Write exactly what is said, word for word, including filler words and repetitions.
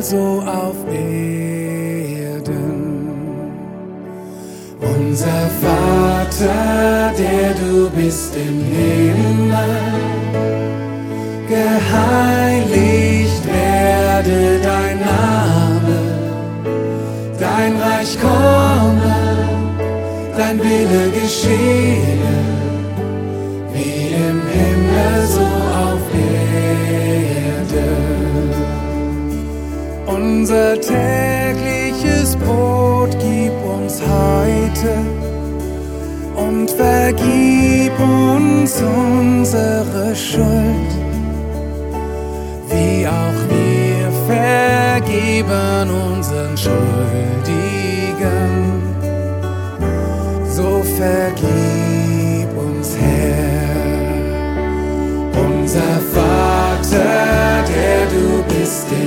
so auf Erden. Unser Vater, der du bist im Himmel, geheiligt werde dein Name, dein Reich komme, dein Wille geschehe, wie im Himmel so auf Erden. Unser tägliches Brot gib uns heute und vergib uns unsere Schuld, wie auch wir vergeben unseren Schuldigen. So vergib uns, Herr, unser Vater, der du bist im